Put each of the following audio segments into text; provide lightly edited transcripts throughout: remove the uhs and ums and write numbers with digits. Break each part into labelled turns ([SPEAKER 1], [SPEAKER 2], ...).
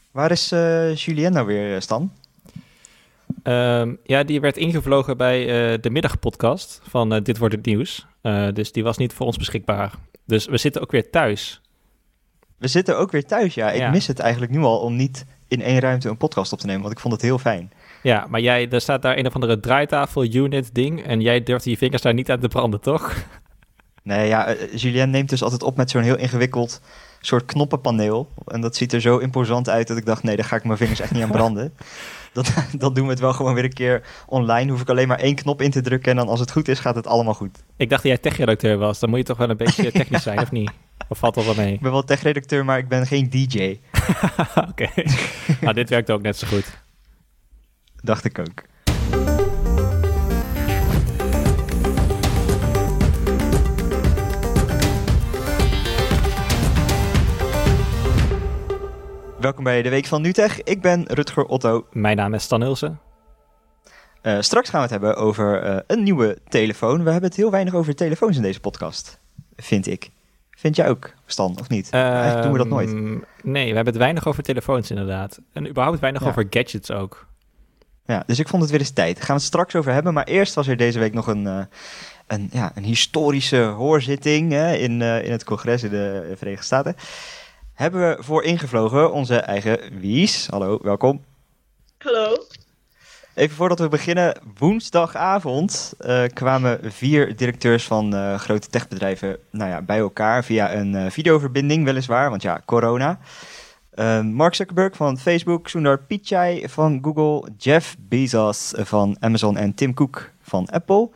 [SPEAKER 1] Waar is Julien nou weer, Stan?
[SPEAKER 2] Die werd ingevlogen bij de middagpodcast van Dit Wordt Het Nieuws. Dus die was niet voor ons beschikbaar. Dus we zitten ook weer thuis.
[SPEAKER 1] We zitten ook weer thuis, ja. Ik mis het eigenlijk nu al om niet in één ruimte een podcast op te nemen, want ik vond het heel fijn.
[SPEAKER 2] Ja, maar er staat daar een of andere draaitafel-unit ding en jij durft je vingers daar niet aan te branden, toch?
[SPEAKER 1] Nee, ja, Julien neemt dus altijd op met zo'n heel ingewikkeld soort knoppenpaneel. En dat ziet er zo imposant uit dat ik dacht, nee, daar ga ik mijn vingers echt niet aan branden. Dan doen we het wel gewoon weer een keer online. Hoef ik alleen maar één knop in te drukken en dan als het goed is, gaat het allemaal goed.
[SPEAKER 2] Ik dacht dat jij techredacteur was. Dan moet je toch wel een beetje technisch zijn, of niet? Of valt dat wel mee?
[SPEAKER 1] Ik ben wel techredacteur, maar ik ben geen DJ.
[SPEAKER 2] Oké. Nou, dit werkt ook net zo goed.
[SPEAKER 1] Dacht ik ook. Welkom bij de Week van NuTech. Ik ben Rutger Otto.
[SPEAKER 2] Mijn naam is Stan Ilse.
[SPEAKER 1] Straks gaan we het hebben over een nieuwe telefoon. We hebben het heel weinig over telefoons in deze podcast, vind ik. Vind jij ook, Stan, of niet? Eigenlijk doen we dat nooit.
[SPEAKER 2] Nee, we hebben het weinig over telefoons inderdaad. En überhaupt weinig over gadgets ook.
[SPEAKER 1] Ja, dus ik vond het weer eens tijd. Daar gaan we het straks over hebben. Maar eerst was er deze week nog een historische hoorzitting in het congres in de Verenigde Staten. Hebben we voor ingevlogen onze eigen Wies. Hallo, welkom.
[SPEAKER 3] Hallo.
[SPEAKER 1] Even voordat we beginnen, woensdagavond kwamen 4 directeurs van grote techbedrijven bij elkaar via een videoverbinding weliswaar, want ja, corona. Mark Zuckerberg van Facebook, Sundar Pichai van Google, Jeff Bezos van Amazon en Tim Cook van Apple.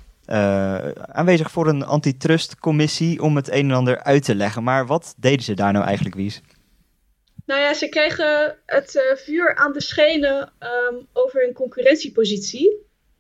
[SPEAKER 1] Aanwezig voor een antitrustcommissie om het een en ander uit te leggen. Maar wat deden ze daar nou eigenlijk, Wies?
[SPEAKER 3] Nou ja, ze kregen het vuur aan de schenen over hun concurrentiepositie.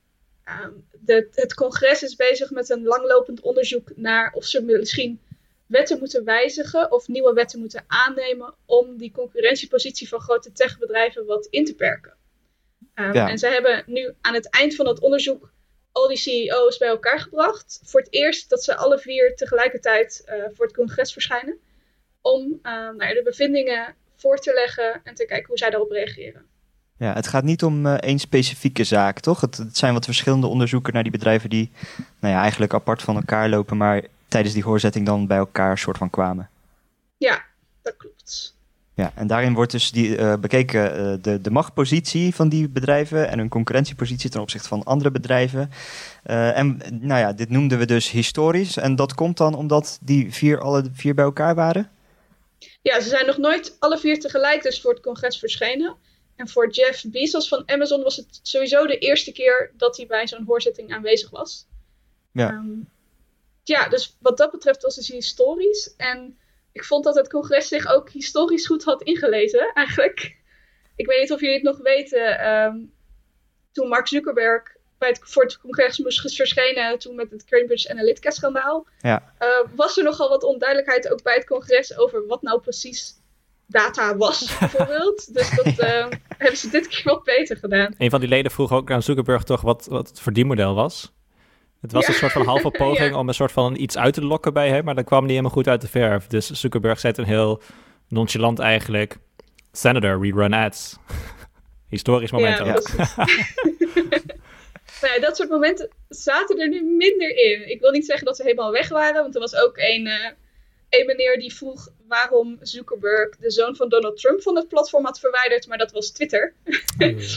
[SPEAKER 3] Het congres is bezig met een langlopend onderzoek naar of ze misschien wetten moeten wijzigen of nieuwe wetten moeten aannemen om die concurrentiepositie van grote techbedrijven wat in te perken. En ze hebben nu aan het eind van dat onderzoek al die CEO's bij elkaar gebracht. Voor het eerst dat ze alle 4 tegelijkertijd voor het congres verschijnen. Om de bevindingen voor te leggen en te kijken hoe zij daarop reageren.
[SPEAKER 1] Ja, het gaat niet om één specifieke zaak, toch? Het zijn wat verschillende onderzoeken naar die bedrijven die eigenlijk apart van elkaar lopen, maar tijdens die hoorzitting dan bij elkaar soort van kwamen.
[SPEAKER 3] Ja, dat klopt.
[SPEAKER 1] Ja, en daarin wordt dus bekeken de machtspositie van die bedrijven en hun concurrentiepositie ten opzichte van andere bedrijven. Dit noemden we dus historisch. En dat komt dan omdat alle 4 bij elkaar waren?
[SPEAKER 3] Ja, ze zijn nog nooit alle 4 tegelijk dus voor het congres verschenen. En voor Jeff Bezos van Amazon was het sowieso de eerste keer dat hij bij zo'n hoorzitting aanwezig was.
[SPEAKER 1] Ja.
[SPEAKER 3] Dus wat dat betreft was het historisch. En ik vond dat het congres zich ook historisch goed had ingelezen, eigenlijk. Ik weet niet of jullie het nog weten. Toen Mark Zuckerberg voor het congres moest verschijnen, toen met het Cambridge Analytica-schandaal, was er nogal wat onduidelijkheid ook bij het congres over wat nou precies data was, bijvoorbeeld. Dus dat hebben ze dit keer wat beter gedaan.
[SPEAKER 2] Een van die leden vroeg ook aan Zuckerberg toch wat het verdienmodel was. Het was een soort van halve poging om een soort van iets uit te lokken bij hem, maar dat kwam niet helemaal goed uit de verf. Dus Zuckerberg zei een heel nonchalant eigenlijk, Senator, we run ads. Historisch moment ook.
[SPEAKER 3] Dat soort momenten zaten er nu minder in. Ik wil niet zeggen dat ze helemaal weg waren, want er was ook een meneer die vroeg waarom Zuckerberg de zoon van Donald Trump van het platform had verwijderd, maar dat was Twitter. Dus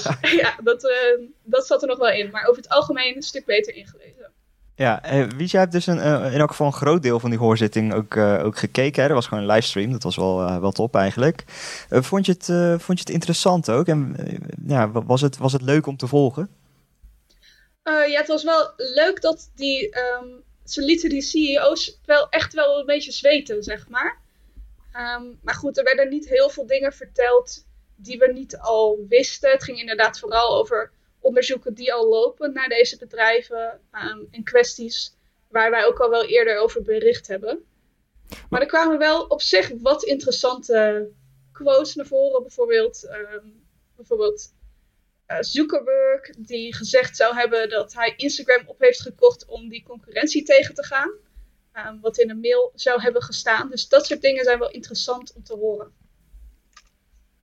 [SPEAKER 3] dat zat er nog wel in, maar over het algemeen een stuk beter ingelezen.
[SPEAKER 1] Ja, Wies, jij hebt dus in elk geval een groot deel van die hoorzitting ook gekeken. Hè? Er was gewoon een livestream, dat was wel top eigenlijk. Vond je het interessant ook? En was het leuk om te volgen?
[SPEAKER 3] Het was wel leuk dat ze lieten die CEO's echt wel een beetje zweten, zeg maar. Maar goed, er werden niet heel veel dingen verteld die we niet al wisten. Het ging inderdaad vooral over onderzoeken die al lopen naar deze bedrijven en kwesties waar wij ook al wel eerder over bericht hebben. Maar er kwamen wel op zich wat interessante quotes naar voren. Bijvoorbeeld Zuckerberg die gezegd zou hebben dat hij Instagram op heeft gekocht om die concurrentie tegen te gaan. Wat in een mail zou hebben gestaan. Dus dat soort dingen zijn wel interessant om te horen.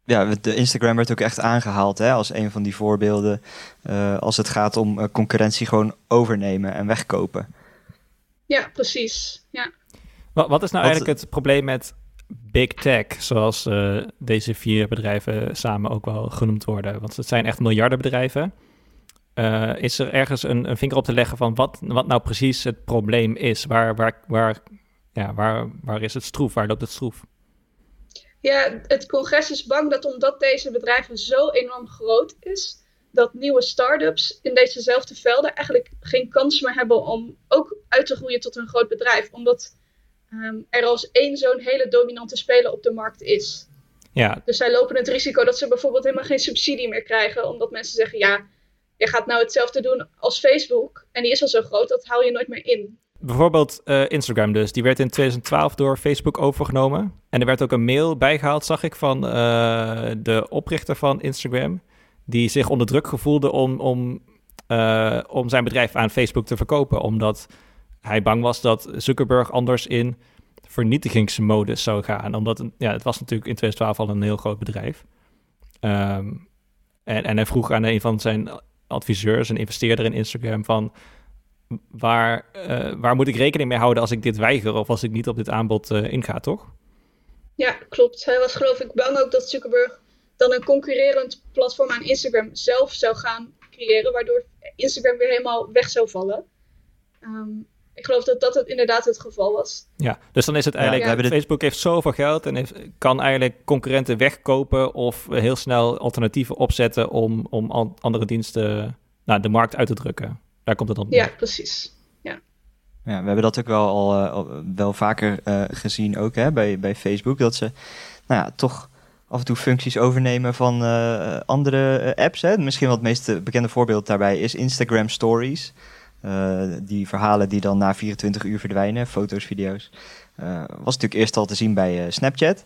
[SPEAKER 1] ja, de Instagram werd ook echt aangehaald, hè, als een van die voorbeelden. Als het gaat om concurrentie gewoon overnemen en wegkopen.
[SPEAKER 3] Ja, precies. Ja.
[SPEAKER 2] Wat is nou eigenlijk het probleem met big tech, zoals deze 4 bedrijven samen ook wel genoemd worden? Want het zijn echt miljardenbedrijven. Is er ergens een vinger op te leggen van wat nou precies het probleem is? Waar is het stroef? Waar loopt het stroef?
[SPEAKER 3] Ja, het congres is bang dat omdat deze bedrijven zo enorm groot is, dat nieuwe start-ups in dezezelfde velden eigenlijk geen kans meer hebben om ook uit te groeien tot een groot bedrijf. Omdat er als één zo'n hele dominante speler op de markt is.
[SPEAKER 2] Ja.
[SPEAKER 3] Dus zij lopen het risico dat ze bijvoorbeeld helemaal geen subsidie meer krijgen, omdat mensen zeggen, ja, je gaat nou hetzelfde doen als Facebook en die is al zo groot, dat haal je nooit meer in.
[SPEAKER 2] Bijvoorbeeld Instagram dus. Die werd in 2012 door Facebook overgenomen. En er werd ook een mail bijgehaald, zag ik, van de oprichter van Instagram, die zich onder druk gevoelde om zijn bedrijf aan Facebook te verkopen, omdat hij bang was dat Zuckerberg anders in vernietigingsmodus zou gaan. Omdat het was natuurlijk in 2012 al een heel groot bedrijf. En hij vroeg aan een van zijn adviseurs, een investeerder in Instagram, van waar moet ik rekening mee houden als ik dit weiger of als ik niet op dit aanbod inga, toch?
[SPEAKER 3] Ja, klopt. Hij was geloof ik bang ook dat Zuckerberg dan een concurrerend platform aan Instagram zelf zou gaan creëren, waardoor Instagram weer helemaal weg zou vallen. Ik geloof dat het inderdaad het geval was.
[SPEAKER 2] Ja, dus dan is het eigenlijk, Facebook heeft zoveel geld en kan eigenlijk concurrenten wegkopen of heel snel alternatieven opzetten om andere diensten de markt uit te drukken. Daar komt het dan.
[SPEAKER 3] Ja, precies. Ja,
[SPEAKER 1] we hebben dat ook wel vaker gezien ook, hè, bij Facebook, dat ze toch af en toe functies overnemen van andere apps. Hè. Misschien wel het meest bekende voorbeeld daarbij is Instagram Stories. Die verhalen die dan na 24 uur verdwijnen, foto's, video's. Was natuurlijk eerst al te zien bij Snapchat.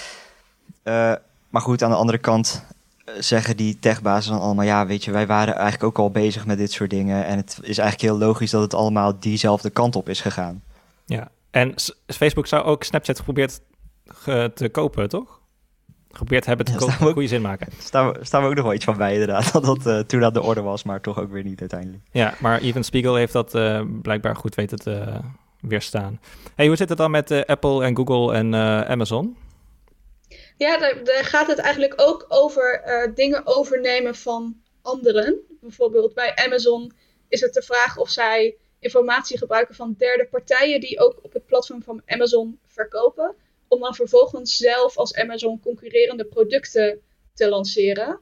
[SPEAKER 1] Maar goed, aan de andere kant zeggen die techbazen dan allemaal, ja, weet je, wij waren eigenlijk ook al bezig met dit soort dingen. En het is eigenlijk heel logisch dat het allemaal diezelfde kant op is gegaan. Ja,
[SPEAKER 2] en Facebook zou ook Snapchat geprobeerd te kopen, toch? Geprobeerd hebben te kopen, goede zin maken.
[SPEAKER 1] Staan we ook nog wel iets van bij, inderdaad. Dat toen aan de orde was, maar toch ook weer niet uiteindelijk.
[SPEAKER 2] Ja, maar Evan Spiegel heeft dat blijkbaar goed weten te weerstaan. Hey, hoe zit het dan met Apple en Google en Amazon?
[SPEAKER 3] Ja, daar gaat het eigenlijk ook over dingen overnemen van anderen. Bijvoorbeeld bij Amazon is het de vraag of zij informatie gebruiken van derde partijen die ook op het platform van Amazon verkopen, om dan vervolgens zelf als Amazon concurrerende producten te lanceren.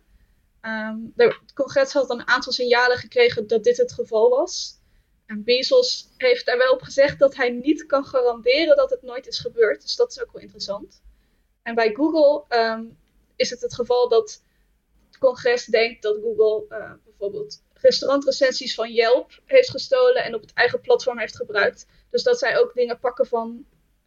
[SPEAKER 3] Het congres had een aantal signalen gekregen dat dit het geval was. En Bezos heeft daar wel op gezegd dat hij niet kan garanderen dat het nooit is gebeurd. Dus dat is ook wel interessant. En bij Google is het geval dat het congres denkt dat Google bijvoorbeeld restaurantrecensies van Yelp heeft gestolen en op het eigen platform heeft gebruikt. Dus dat zij ook dingen pakken van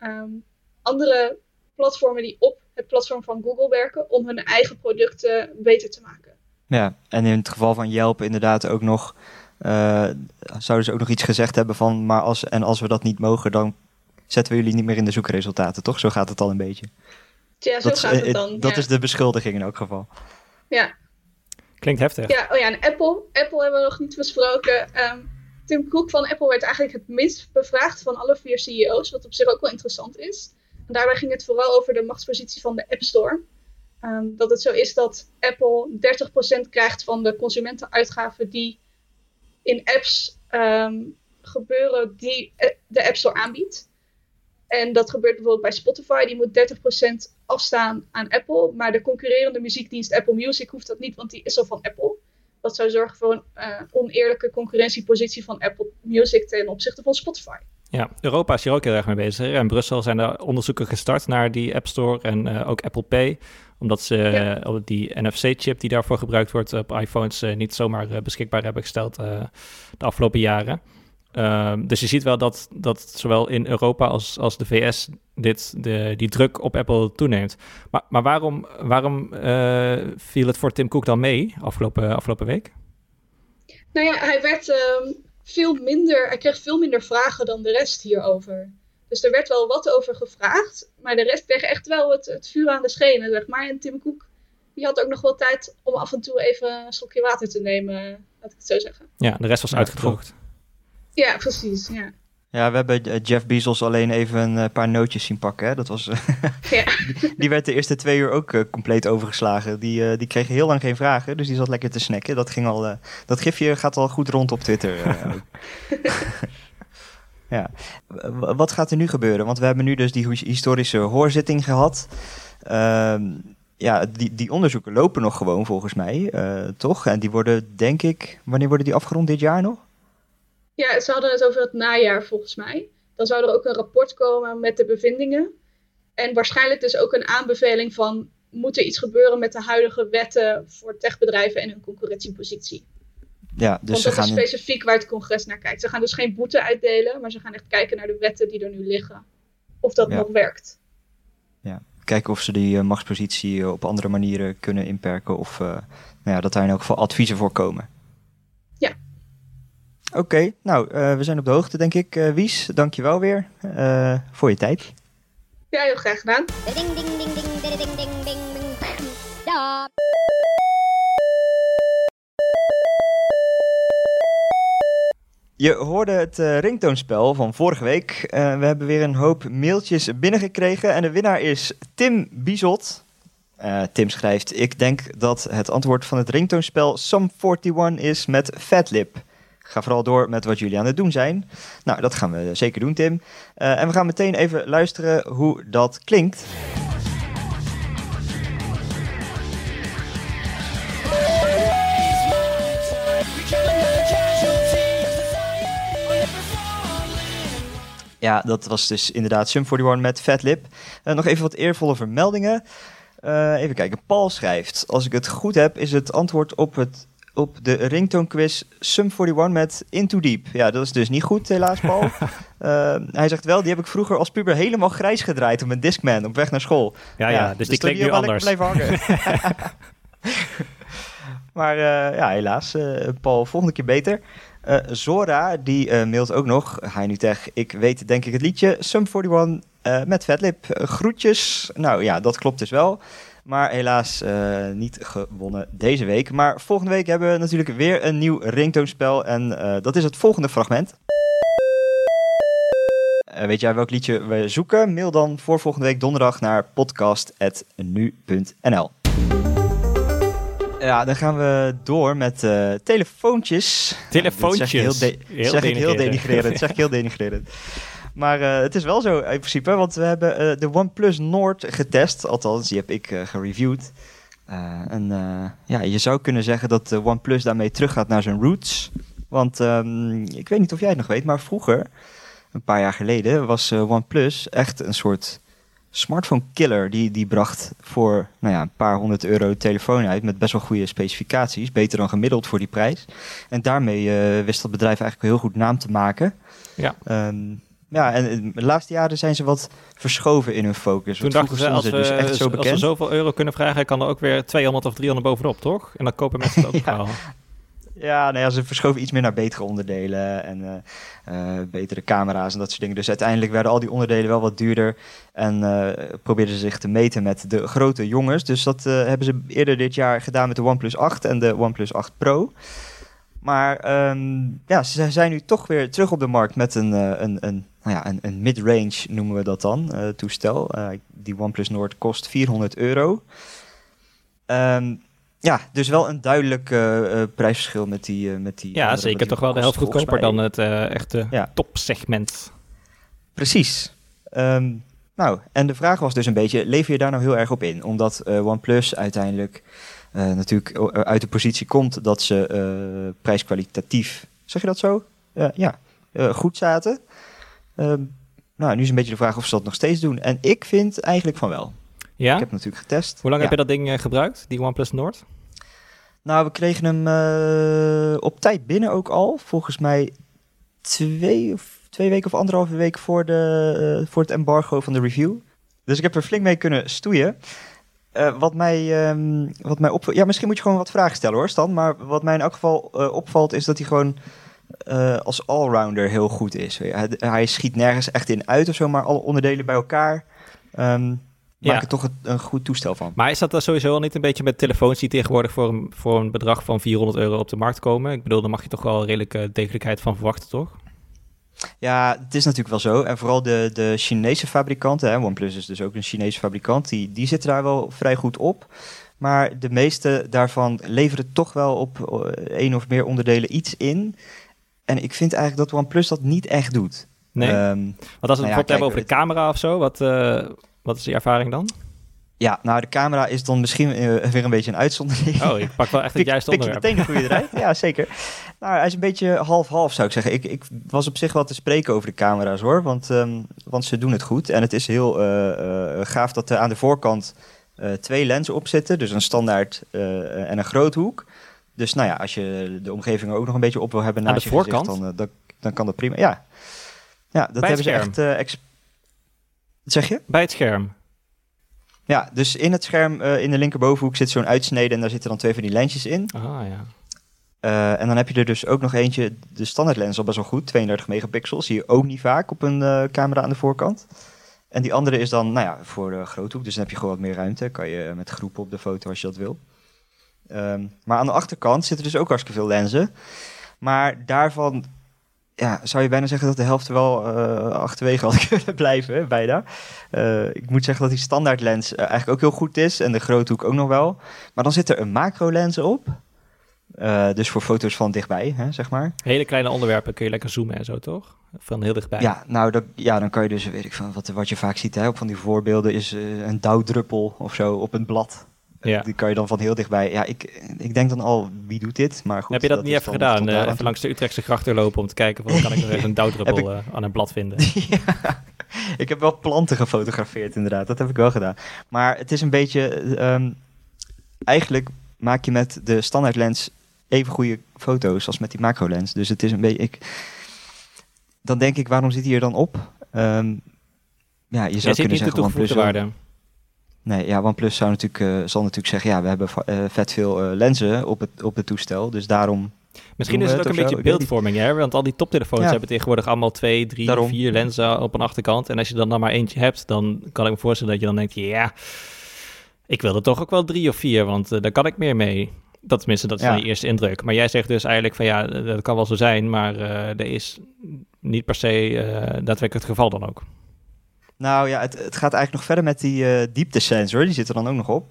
[SPEAKER 3] andere platformen die op het platform van Google werken om hun eigen producten beter te maken.
[SPEAKER 1] Ja, en in het geval van Yelp inderdaad ook nog, zouden ze ook nog iets gezegd hebben van, maar als we dat niet mogen, dan zetten we jullie niet meer in de zoekresultaten, toch? Zo gaat het al een beetje.
[SPEAKER 3] Ja, zo gaat het dan.
[SPEAKER 1] Dat is de beschuldiging in elk geval.
[SPEAKER 3] Ja.
[SPEAKER 2] Klinkt heftig.
[SPEAKER 3] Ja, en Apple hebben we nog niet besproken. Tim Cook van Apple werd eigenlijk het minst bevraagd van alle 4 CEO's, wat op zich ook wel interessant is. En daarbij ging het vooral over de machtspositie van de App Store. Dat het zo is dat Apple 30% krijgt van de consumentenuitgaven die in apps gebeuren die de App Store aanbiedt. En dat gebeurt bijvoorbeeld bij Spotify, die moet 30% afstaan aan Apple. Maar de concurrerende muziekdienst Apple Music hoeft dat niet, want die is al van Apple. Dat zou zorgen voor een oneerlijke concurrentiepositie van Apple Music ten opzichte van Spotify.
[SPEAKER 2] Ja, Europa is hier ook heel erg mee bezig. In Brussel zijn er onderzoeken gestart naar die App Store en ook Apple Pay. Omdat ze die NFC-chip die daarvoor gebruikt wordt op iPhones niet zomaar beschikbaar hebben gesteld de afgelopen jaren. Dus je ziet wel dat zowel in Europa als de VS die druk op Apple toeneemt. Maar waarom viel het voor Tim Cook dan mee afgelopen week?
[SPEAKER 3] Nou ja, hij kreeg veel minder vragen dan de rest hierover. Dus er werd wel wat over gevraagd, maar de rest kreeg echt wel het vuur aan de schenen, zeg maar. En Tim Cook je had ook nog wel tijd om af en toe even een slokje water te nemen, laat ik het zo zeggen.
[SPEAKER 2] Ja, de rest was uitgedroogd.
[SPEAKER 3] Ja, precies. Ja.
[SPEAKER 1] Ja, we hebben Jeff Bezos alleen even een paar nootjes zien pakken. Hè? Dat was,
[SPEAKER 3] Ja.
[SPEAKER 1] die werd de eerste 2 uur ook compleet overgeslagen. Die kreeg heel lang geen vragen, dus die zat lekker te snacken. Dat gifje gaat al goed rond op Twitter. Ja. Wat gaat er nu gebeuren? Want we hebben nu dus die historische hoorzitting gehad. Ja, die onderzoeken lopen nog gewoon volgens mij, toch? En die worden, denk ik, wanneer worden die afgerond dit jaar nog?
[SPEAKER 3] Ja, ze hadden het over het najaar volgens mij. Dan zou er ook een rapport komen met de bevindingen. En waarschijnlijk dus ook een aanbeveling van... moet er iets gebeuren met de huidige wetten voor techbedrijven en hun concurrentiepositie?
[SPEAKER 1] Ja, dus
[SPEAKER 3] want dat is specifiek waar het congres naar kijkt. Ze gaan dus geen boete uitdelen, maar ze gaan echt kijken naar de wetten die er nu liggen. Of dat nog werkt.
[SPEAKER 1] Ja, kijken of ze die machtspositie op andere manieren kunnen inperken. Of dat daar in elk geval adviezen voor komen.
[SPEAKER 3] Ja.
[SPEAKER 1] Oké, nou, we zijn op de hoogte, denk ik. Wies, dank je wel weer voor je tijd.
[SPEAKER 3] Ja, heel graag gedaan.
[SPEAKER 4] Ding, ding, ding, ding, ding, ding, ding, ding, ding. Ja.
[SPEAKER 1] Je hoorde het ringtoonspel van vorige week. We hebben weer een hoop mailtjes binnengekregen. En de winnaar is Tim Bizot. Tim schrijft: ik denk dat het antwoord van het ringtoonspel Sum 41 is met Fatlip. Ga vooral door met wat jullie aan het doen zijn. Nou, dat gaan we zeker doen, Tim. En we gaan meteen even luisteren hoe dat klinkt. Ja, dat was dus inderdaad Sum 41 met Fatlip. Nog even wat eervolle vermeldingen. Even kijken, Paul schrijft: als ik het goed heb, is het antwoord op de ringtone quiz Sum 41 met Into Deep. Ja, dat is dus niet goed, helaas, Paul. Hij zegt wel, die heb ik vroeger als puber helemaal grijs gedraaid op mijn Discman op weg naar school.
[SPEAKER 2] Ja, dus die klinkt nu anders.
[SPEAKER 1] Blijven hangen. Maar helaas, Paul, volgende keer beter. Zora, die mailt ook nog. Hi Nutech, ik weet denk ik het liedje Sum 41 met Fatlip. Groetjes. Nou ja, dat klopt dus wel. Maar helaas niet gewonnen deze week. Maar volgende week hebben we natuurlijk weer een nieuw ringtoonspel. En dat is het volgende fragment. Weet jij welk liedje we zoeken? Mail dan voor volgende week donderdag naar podcast@nu.nl. Ja, dan gaan we door met telefoontjes.
[SPEAKER 2] Telefoontjes?
[SPEAKER 1] Zeg ik heel denigrerend. Maar het is wel zo in principe, want we hebben de OnePlus Nord getest. Althans, die heb ik gereviewd. Je zou kunnen zeggen dat de OnePlus daarmee teruggaat naar zijn roots. Want ik weet niet of jij het nog weet, maar vroeger, een paar jaar geleden, was OnePlus echt een soort smartphone killer. Die bracht voor een paar €100 telefoon uit met best wel goede specificaties. Beter dan gemiddeld voor die prijs. En daarmee wist dat bedrijf eigenlijk heel goed naam te maken.
[SPEAKER 2] Ja.
[SPEAKER 1] En de laatste jaren zijn ze wat verschoven in hun focus.
[SPEAKER 2] Toen dachten ze, als we zoveel euro kunnen vragen, kan er ook weer 200 of 300 bovenop, toch? En dan kopen mensen het ook wel.
[SPEAKER 1] Ja, ze verschoven iets meer naar betere onderdelen en betere camera's en dat soort dingen. Dus uiteindelijk werden al die onderdelen wel wat duurder en probeerden ze zich te meten met de grote jongens. Dus dat hebben ze eerder dit jaar gedaan met de OnePlus 8 en de OnePlus 8 Pro. Maar ze zijn nu toch weer terug op de markt met een mid-range, noemen we dat dan, toestel. Die OnePlus Nord kost €400. Dus wel een duidelijk prijsverschil met die
[SPEAKER 2] ja, zeker toch wel de helft goedkoper dan het echte topsegment.
[SPEAKER 1] Precies. En de vraag was dus een beetje, lever je daar nou heel erg op in? Omdat OnePlus uiteindelijk natuurlijk uit de positie komt dat ze prijskwalitatief, zeg je dat zo? Goed zaten. Nu is een beetje de vraag of ze dat nog steeds doen. En ik vind eigenlijk van wel.
[SPEAKER 2] Ja?
[SPEAKER 1] Ik heb het natuurlijk getest.
[SPEAKER 2] Hoe lang heb je dat ding gebruikt, die OnePlus Nord?
[SPEAKER 1] Nou, we kregen hem op tijd binnen ook al. Volgens mij 2 weken of 1,5 week voor het embargo van de review. Dus ik heb er flink mee kunnen stoeien. Wat mij opvalt... Ja, misschien moet je gewoon wat vragen stellen hoor, Stan. Maar wat mij in elk geval opvalt is dat hij gewoon als allrounder heel goed is. Hij schiet nergens echt in uit of zo, maar alle onderdelen bij elkaar... maak er toch een goed toestel van.
[SPEAKER 2] Maar is dat dan sowieso al niet een beetje met telefoons die tegenwoordig voor een bedrag van €400 op de markt komen? Ik bedoel, daar mag je toch wel redelijke degelijkheid van verwachten, toch?
[SPEAKER 1] Ja, het is natuurlijk wel zo. En vooral de Chinese fabrikanten, hè, OnePlus is dus ook een Chinese fabrikant, die zitten daar wel vrij goed op. Maar de meeste daarvan leveren toch wel op 1 of meer onderdelen iets in. En ik vind eigenlijk dat OnePlus dat niet echt doet.
[SPEAKER 2] Nee? Want als we het bijvoorbeeld hebben over de camera of zo, wat is die ervaring dan?
[SPEAKER 1] Ja, nou de camera is dan misschien weer een beetje een uitzondering.
[SPEAKER 2] Oh, ik pak wel echt het juiste onderwerp.
[SPEAKER 1] Pik je meteen de goede eruit? Ja, zeker. Nou, hij is een beetje half-half zou ik zeggen. Ik was op zich wel te spreken over de camera's hoor, want ze doen het goed. En het is heel gaaf dat er aan de voorkant 2 lenzen op zitten. Dus een standaard en een groothoek. Dus nou ja, als je de omgeving er ook nog een beetje op wil hebben naast je
[SPEAKER 2] voorkant?
[SPEAKER 1] gezicht, dan kan dat prima. Ja, dat
[SPEAKER 2] bij
[SPEAKER 1] hebben
[SPEAKER 2] het
[SPEAKER 1] ze echt... Wat zeg je?
[SPEAKER 2] Bij het scherm.
[SPEAKER 1] Ja, dus in het scherm in de linkerbovenhoek zit zo'n uitsnede en daar zitten dan 2 van die lensjes in.
[SPEAKER 2] Ah, ja.
[SPEAKER 1] En dan heb je er dus ook nog eentje, de standaardlens al best wel goed, 32 megapixels. Zie je ook niet vaak op een camera aan de voorkant. En die andere is dan, nou ja, voor de groothoek. Dus dan heb je gewoon wat meer ruimte. Kan je met groepen op de foto als je dat wil. Maar aan de achterkant zitten dus ook hartstikke veel lenzen. Maar daarvan zou je bijna zeggen dat de helft er wel achterwege had kunnen blijven, hè, bijna. Ik moet zeggen dat die standaardlens eigenlijk ook heel goed is. En de groothoek ook nog wel. Maar dan zit er een macro-lens op. Dus voor foto's van dichtbij, hè, zeg maar.
[SPEAKER 2] Hele kleine onderwerpen kun je lekker zoomen en zo, toch? Van heel dichtbij.
[SPEAKER 1] Ja, nou, dan kan je dus, weet ik van, wat je vaak ziet hè, op van die voorbeelden is een dauwdruppel of zo op een blad.
[SPEAKER 2] Ja.
[SPEAKER 1] Die kan je dan van heel dichtbij. Ja, ik denk dan al, wie doet dit? Maar goed,
[SPEAKER 2] heb je dat niet even gedaan? Even langs de Utrechtse gracht lopen om te kijken, kan ik nog eens een dauwdruppel aan een blad vinden?
[SPEAKER 1] Ja, ik heb wel planten gefotografeerd inderdaad, dat heb ik wel gedaan. Maar het is een beetje, eigenlijk maak je met de standaardlens even goede foto's als met die macro-lens. Dus het is een beetje... Dan denk ik, waarom zit hij er dan op? Je zou kunnen zeggen
[SPEAKER 2] OnePlus waarde.
[SPEAKER 1] Nee, ja, OnePlus zal natuurlijk zeggen, ja, we hebben vet veel lenzen op het toestel, dus daarom...
[SPEAKER 2] Misschien is het ook een beetje beeldvorming, hè? Want al die toptelefoons hebben tegenwoordig allemaal 2, 3, 4 lenzen op een achterkant. En als je dan maar eentje hebt, dan kan ik me voorstellen dat je dan denkt, ja, ik wil er toch ook wel 3 of 4, want daar kan ik meer mee. Dat is dan je eerste indruk. Maar jij zegt dus eigenlijk van ja, dat kan wel zo zijn, maar er is niet per se daadwerkelijk het geval dan ook.
[SPEAKER 1] Nou ja, het gaat eigenlijk nog verder met die dieptesensor, die zit er dan ook nog op.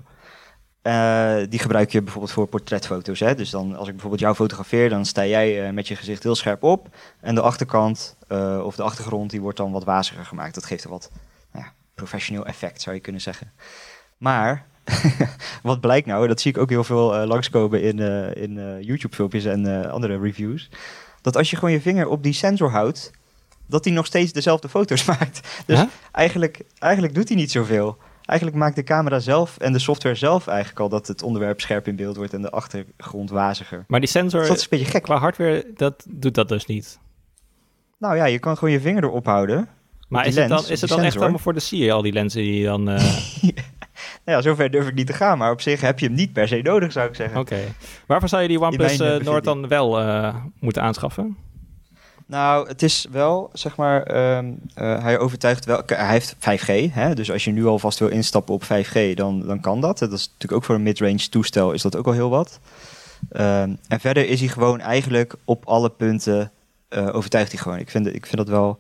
[SPEAKER 1] Die gebruik je bijvoorbeeld voor portretfoto's. Hè? Dus dan, als ik bijvoorbeeld jou fotografeer, dan sta jij met je gezicht heel scherp op. En de achterkant of de achtergrond, die wordt dan wat waziger gemaakt. Dat geeft een wat professioneel effect, zou je kunnen zeggen. Maar... wat blijkt nou, dat zie ik ook heel veel langskomen in YouTube-filmpjes en andere reviews. Dat als je gewoon je vinger op die sensor houdt, dat hij nog steeds dezelfde foto's maakt. Dus eigenlijk doet hij niet zoveel. Eigenlijk maakt de camera zelf en de software zelf eigenlijk al dat het onderwerp scherp in beeld wordt en de achtergrond waziger.
[SPEAKER 2] Maar die sensor,
[SPEAKER 1] dus dat is een beetje gek.
[SPEAKER 2] Qua hardware, dat doet dat dus niet.
[SPEAKER 1] Nou ja, je kan gewoon je vinger erop houden.
[SPEAKER 2] Maar is het dan echt allemaal voor de sier, al die lenzen die je dan...
[SPEAKER 1] Nou ja, zover durf ik niet te gaan, maar op zich heb je hem niet per se nodig, zou ik zeggen.
[SPEAKER 2] Oké. Waarvoor zou je die OnePlus Nord dan wel moeten aanschaffen?
[SPEAKER 1] Nou, het is wel, zeg maar, hij overtuigt wel... Hij heeft 5G, hè? Dus als je nu alvast wil instappen op 5G, dan kan dat. Dat is natuurlijk ook voor een mid-range toestel, is dat ook al heel wat. En verder is hij gewoon eigenlijk op alle punten overtuigt hij gewoon. Ik vind dat wel...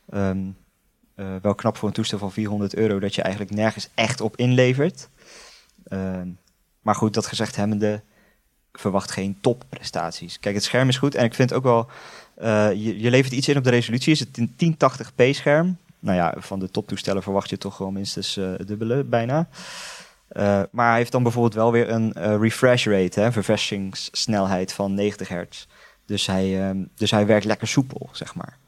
[SPEAKER 1] wel knap voor een toestel van €400, dat je eigenlijk nergens echt op inlevert. Maar goed, dat gezegd hebbende, verwacht geen topprestaties. Kijk, het scherm is goed en ik vind ook wel... je levert iets in op de resolutie. Is het een 1080p scherm? Nou ja, van de toptoestellen verwacht je toch wel minstens het dubbele bijna. Maar hij heeft dan bijvoorbeeld wel weer een refresh rate, hè, verversingssnelheid van 90 hertz. Dus hij werkt lekker soepel, zeg maar.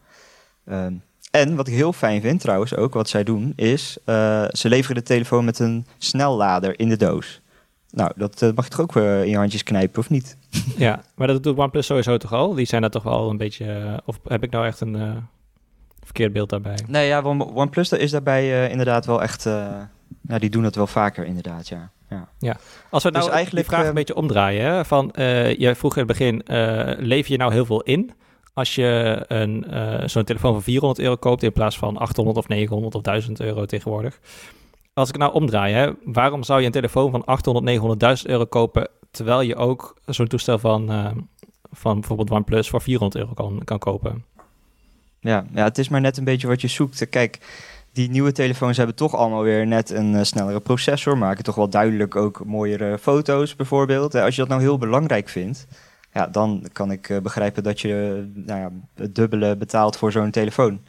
[SPEAKER 1] En wat ik heel fijn vind trouwens ook, wat zij doen, is... ze leveren de telefoon met een snellader in de doos. Nou, dat mag je toch ook in je handjes knijpen, of niet?
[SPEAKER 2] Ja, maar dat doet OnePlus sowieso toch al? Die zijn daar toch wel een beetje... of heb ik nou echt een verkeerd beeld daarbij?
[SPEAKER 1] Nee, ja, OnePlus is daarbij inderdaad wel echt... die doen het wel vaker inderdaad, ja.
[SPEAKER 2] Als we nou
[SPEAKER 1] dus eigenlijk
[SPEAKER 2] die vraag een beetje omdraaien, hè, van je vroeg in het begin, lever je nou heel veel in als je zo'n telefoon van €400 koopt in plaats van 800 of 900 of €1000 tegenwoordig? als ik nou omdraai, hè, waarom zou je een telefoon van 800, 900.000 euro kopen, terwijl je ook zo'n toestel van bijvoorbeeld OnePlus voor 400 euro kan kopen?
[SPEAKER 1] Ja, het is maar net een beetje wat je zoekt. Kijk, die nieuwe telefoons hebben toch allemaal weer net een snellere processor, maken toch wel duidelijk ook mooiere foto's bijvoorbeeld. Als je dat nou heel belangrijk vindt, ja, dan kan ik begrijpen dat je het dubbele betaalt voor zo'n telefoon.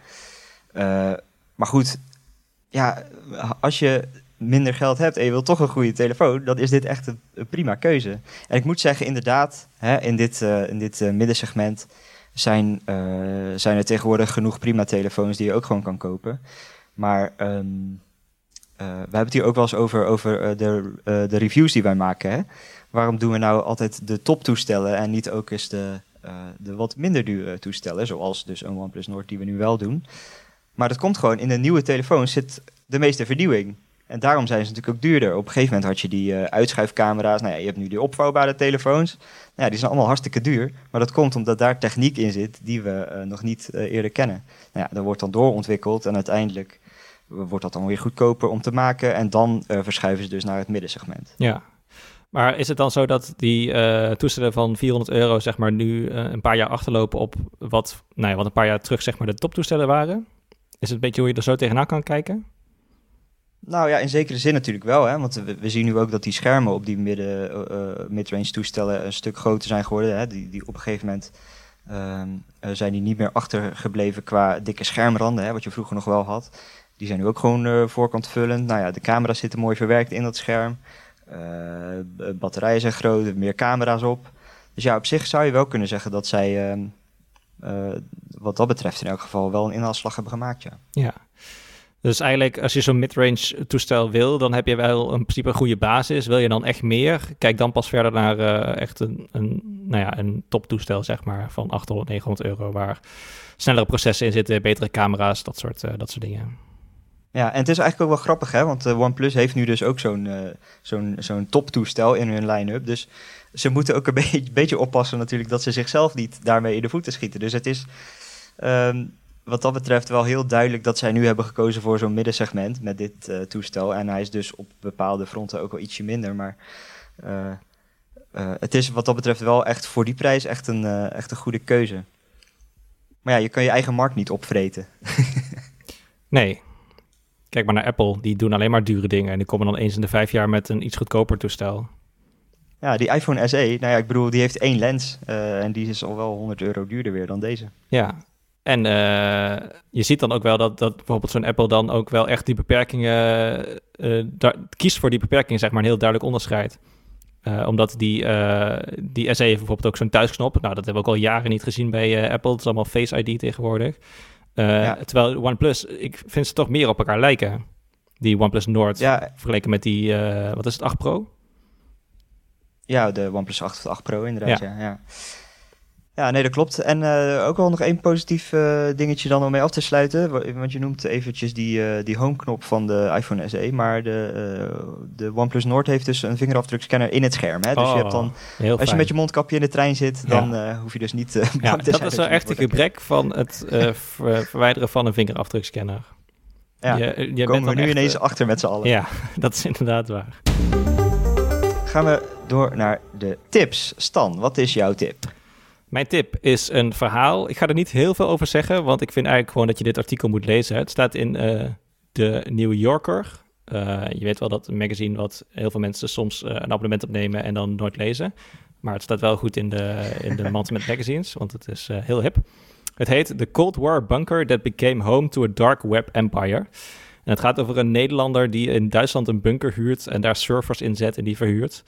[SPEAKER 1] Maar goed, ja, als je minder geld hebt en je wilt toch een goede telefoon, dan is dit echt een prima keuze. En ik moet zeggen, inderdaad, in dit middensegment zijn er tegenwoordig genoeg prima telefoons die je ook gewoon kan kopen. Maar we hebben het hier ook wel eens over de reviews die wij maken. Hè? Waarom doen we nou altijd de toptoestellen en niet ook eens de wat minder dure toestellen, zoals dus een OnePlus Nord die we nu wel doen. Maar dat komt gewoon, in de nieuwe telefoons zit de meeste vernieuwing. En daarom zijn ze natuurlijk ook duurder. Op een gegeven moment had je die uitschuifcamera's. Nou ja, je hebt nu die opvouwbare telefoons. Nou ja, die zijn allemaal hartstikke duur. Maar dat komt omdat daar techniek in zit die we nog niet eerder kennen. Nou ja, dat wordt dan doorontwikkeld en uiteindelijk wordt dat dan weer goedkoper om te maken. En dan verschuiven ze dus naar het middensegment.
[SPEAKER 2] Ja, maar is het dan zo dat die toestellen van 400 euro zeg maar nu een paar jaar achterlopen op wat een paar jaar terug zeg maar de toptoestellen waren? Is het een beetje hoe je er zo tegenaan kan kijken?
[SPEAKER 1] Nou ja, in zekere zin natuurlijk wel. Hè? Want we zien nu ook dat die schermen op die mid-range toestellen een stuk groter zijn geworden. Hè? Die op een gegeven moment zijn die niet meer achtergebleven qua dikke schermranden. Hè? Wat je vroeger nog wel had. Die zijn nu ook gewoon voorkantvullend. Nou ja, de camera's zitten mooi verwerkt in dat scherm. Batterijen zijn groter, meer camera's op. Dus ja, op zich zou je wel kunnen zeggen dat zij wat dat betreft in elk geval wel een inhaalslag hebben gemaakt.
[SPEAKER 2] Ja. Dus eigenlijk, als je zo'n midrange toestel wil, dan heb je wel in principe een goede basis. Wil je dan echt meer? Kijk dan pas verder naar echt een toptoestel, zeg maar, van 800, 900 euro, waar snellere processen in zitten, betere camera's, dat soort dingen.
[SPEAKER 1] Ja, en het is eigenlijk ook wel grappig, hè? Want OnePlus heeft nu dus ook zo'n toptoestel in hun line-up. Dus ze moeten ook een beetje oppassen natuurlijk dat ze zichzelf niet daarmee in de voeten schieten. Dus het is wat dat betreft wel heel duidelijk dat zij nu hebben gekozen voor zo'n middensegment met dit toestel. En hij is dus op bepaalde fronten ook wel ietsje minder. Maar het is wat dat betreft wel echt voor die prijs echt een goede keuze. Maar ja, je kan je eigen markt niet opvreten.
[SPEAKER 2] Nee. Kijk maar naar Apple, die doen alleen maar dure dingen. En die komen dan eens in de 5 jaar met een iets goedkoper toestel.
[SPEAKER 1] Ja, die iPhone SE, nou ja, ik bedoel, die heeft 1 lens. En die is al wel 100 euro duurder weer dan deze.
[SPEAKER 2] Ja, en je ziet dan ook wel dat bijvoorbeeld zo'n Apple dan ook wel echt die beperkingen kiest voor die beperkingen, zeg maar, een heel duidelijk onderscheid. Omdat die SE heeft bijvoorbeeld ook zo'n thuisknop. Nou, dat hebben we ook al jaren niet gezien bij Apple. Het is allemaal Face ID tegenwoordig. Terwijl OnePlus, ik vind ze toch meer op elkaar lijken. Die OnePlus Nord, vergeleken met die, wat is het, 8 Pro?
[SPEAKER 1] Ja, de OnePlus 8 Pro inderdaad, ja. Ja, nee, dat klopt. En ook wel nog één positief dingetje dan om mee af te sluiten. Want je noemt eventjes die home-knop van de iPhone SE. Maar de OnePlus Nord heeft dus een vingerafdrukscanner in het scherm. Hè? Dus je hebt dan, als je met je mondkapje in de trein zit, dan hoef je dus niet bang te zijn.
[SPEAKER 2] Dat is wel echt een gebrek van het verwijderen van een vingerafdrukscanner.
[SPEAKER 1] Ja, je komen we nu ineens achter met z'n allen.
[SPEAKER 2] Ja, dat is inderdaad waar.
[SPEAKER 1] Gaan we door naar de tips. Stan, wat is jouw tip?
[SPEAKER 2] Mijn tip is een verhaal. Ik ga er niet heel veel over zeggen, want ik vind eigenlijk gewoon dat je dit artikel moet lezen. Het staat in de New Yorker. Je weet wel dat een magazine wat heel veel mensen soms een abonnement opnemen en dan nooit lezen. Maar het staat wel goed in de mand met magazines, want het is heel hip. Het heet The Cold War Bunker That Became Home to a Dark Web Empire. En het gaat over een Nederlander die in Duitsland een bunker huurt en daar servers inzet en die verhuurt.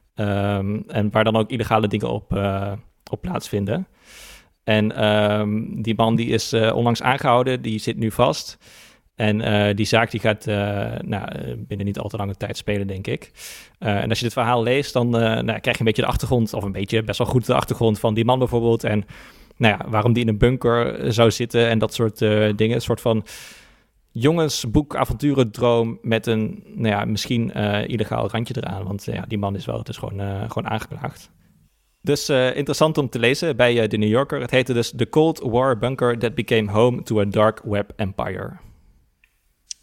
[SPEAKER 2] En waar dan ook illegale dingen op plaatsvinden. En die man die is onlangs aangehouden, die zit nu vast. En die zaak die gaat binnen niet al te lange tijd spelen, denk ik. En als je dit verhaal leest, dan krijg je een beetje de achtergrond, of een beetje best wel goed de achtergrond van die man bijvoorbeeld. En waarom die in een bunker zou zitten en dat soort dingen. Een soort van jongensboek, avonturendroom met een misschien illegaal randje eraan. Want die man is wel, het is gewoon aangeklaagd. Dus interessant om te lezen bij de New Yorker. Het heette dus The Cold War Bunker That Became Home to a Dark Web Empire.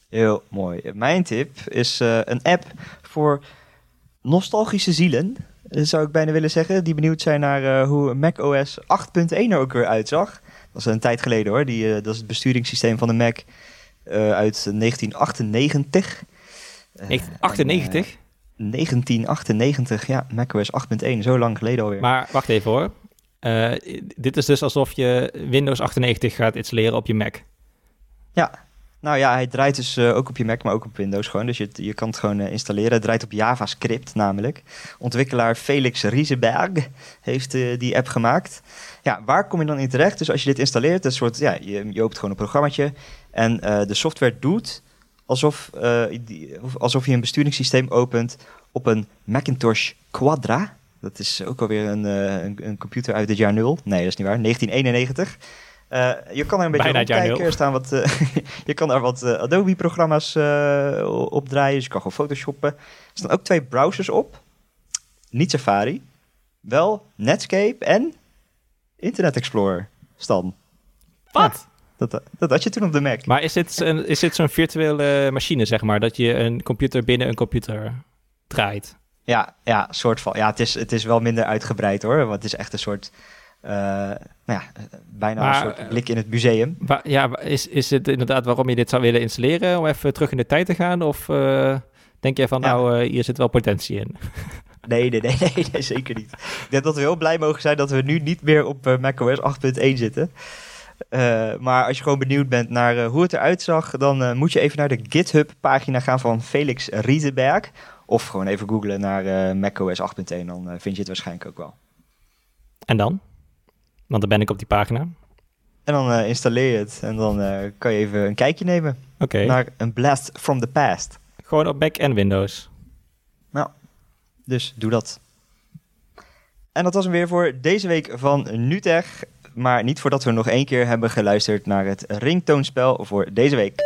[SPEAKER 1] Heel mooi. Mijn tip is een app voor nostalgische zielen, zou ik bijna willen zeggen, die benieuwd zijn naar hoe macOS 8.1 er ook weer uitzag. Dat is een tijd geleden hoor. Dat is het besturingssysteem van de Mac uit 1998.
[SPEAKER 2] 1998?
[SPEAKER 1] 1998, ja. macOS 8.1, zo lang geleden alweer.
[SPEAKER 2] Maar wacht even hoor. Dit is dus alsof je Windows 98 gaat installeren op je Mac.
[SPEAKER 1] Ja. Nou ja, hij draait dus ook op je Mac, maar ook op Windows gewoon. Dus je kan het gewoon installeren. Het draait op JavaScript namelijk. Ontwikkelaar Felix Rieseberg heeft die app gemaakt. Ja, waar kom je dan in terecht? Dus als je dit installeert, een soort, ja, je opent gewoon een programmaatje. En de software doet alsof je een besturingssysteem opent op een Macintosh Quadra. Dat is ook alweer een computer uit het jaar 0. Nee, dat is niet waar. 1991. Je kan er een beetje rondkijken. Er staan je kan er wat Adobe-programma's op draaien. Dus je kan gewoon photoshoppen. Er staan ook 2 browsers op. Niet Safari. Wel Netscape en Internet Explorer. Stan.
[SPEAKER 2] Wat?
[SPEAKER 1] Ja, dat had je toen op de Mac.
[SPEAKER 2] Maar is dit zo'n virtuele machine, zeg maar? Dat je een computer binnen een computer draait?
[SPEAKER 1] Ja, soort van. Ja, het is wel minder uitgebreid hoor. Want het is echt een soort... bijna een soort blik in het museum.
[SPEAKER 2] Is het inderdaad waarom je dit zou willen installeren? Om even terug in de tijd te gaan? Of denk je van, hier zit wel potentie in?
[SPEAKER 1] Nee, zeker niet. Ik denk dat we heel blij mogen zijn dat we nu niet meer op macOS 8.1 zitten. Maar als je gewoon benieuwd bent naar hoe het eruit zag, dan moet je even naar de GitHub-pagina gaan van Felix Rieseberg. Of gewoon even googlen naar macOS 8.1, dan vind je het waarschijnlijk ook wel.
[SPEAKER 2] En dan? Want dan ben ik op die pagina.
[SPEAKER 1] En dan installeer je het en dan kan je even een kijkje nemen naar een blast from the past.
[SPEAKER 2] Gewoon op Mac en Windows.
[SPEAKER 1] Nou, dus doe dat. En dat was hem weer voor deze week van NuTech. Maar niet voordat we nog 1 keer hebben geluisterd naar het ringtoonspel voor deze week.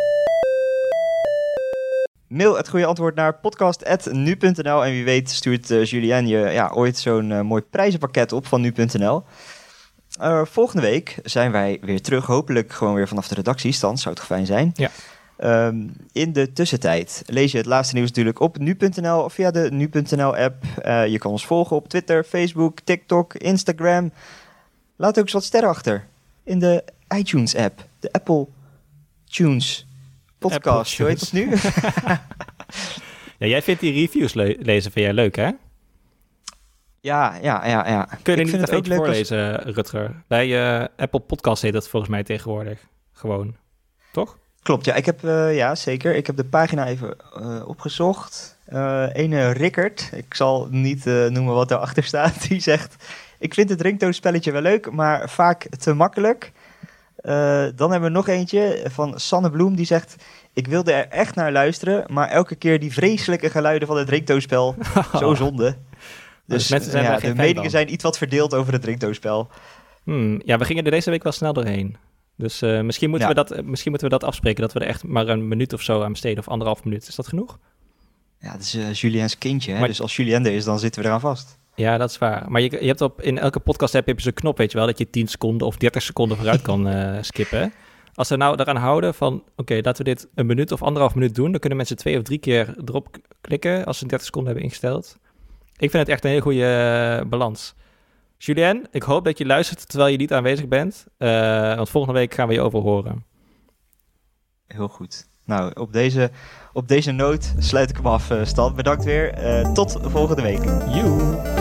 [SPEAKER 1] Mail het goede antwoord naar podcast@nu.nl. En wie weet stuurt Julien je ooit zo'n mooi prijzenpakket op van nu.nl. Volgende week zijn wij weer terug. Hopelijk gewoon weer vanaf de redactie. Stan, zou toch fijn zijn?
[SPEAKER 2] Ja.
[SPEAKER 1] In de tussentijd lees je het laatste nieuws natuurlijk op nu.nl of via de nu.nl-app. Je kan ons volgen op Twitter, Facebook, TikTok, Instagram. Laat ook eens wat sterren achter in de iTunes-app. De Apple Tunes podcast. Hoe heet dat nu?
[SPEAKER 2] Ja, jij vindt die reviews lezen, vind jij leuk, hè?
[SPEAKER 1] Ja.
[SPEAKER 2] Kun je er niet ook leuk voorlezen, Rutger? Bij Apple Podcast heet dat volgens mij tegenwoordig. Gewoon. Toch?
[SPEAKER 1] Klopt, ja. Ik heb, zeker. Ik heb de pagina even opgezocht. Ene Rickert, ik zal niet noemen wat daarachter staat, die zegt... Ik vind het ringtoonspelletje wel leuk, maar vaak te makkelijk. Dan hebben we nog eentje van Sanne Bloem, die zegt... Ik wilde er echt naar luisteren, maar elke keer die vreselijke geluiden van het ringtoonspel. Zo zonde. Dus de meningen zijn iets wat verdeeld over het ringtoonspel.
[SPEAKER 2] Ja, we gingen er deze week wel snel doorheen. Dus misschien moeten we dat afspreken, dat we er echt maar een minuut of zo aan besteden, of 1,5 minuut. Is dat genoeg?
[SPEAKER 1] Ja, dat is Julien's kindje, hè? Maar, dus als Julien er is, dan zitten we eraan vast.
[SPEAKER 2] Ja, dat is waar. Maar je hebt in elke podcast heb je zo'n knop, weet je wel, dat je 10 seconden of 30 seconden vooruit kan skippen. Als we nou eraan houden van, oké, laten we dit een minuut of 1,5 minuut doen, dan kunnen mensen 2 of 3 keer erop klikken als ze 30 seconden hebben ingesteld. Ik vind het echt een hele goede balans. Julien, ik hoop dat je luistert terwijl je niet aanwezig bent, want volgende week gaan we je overhoren.
[SPEAKER 1] Heel goed. Nou, op deze noot sluit ik hem af, Stan. Bedankt weer. Tot volgende week.
[SPEAKER 2] Joe.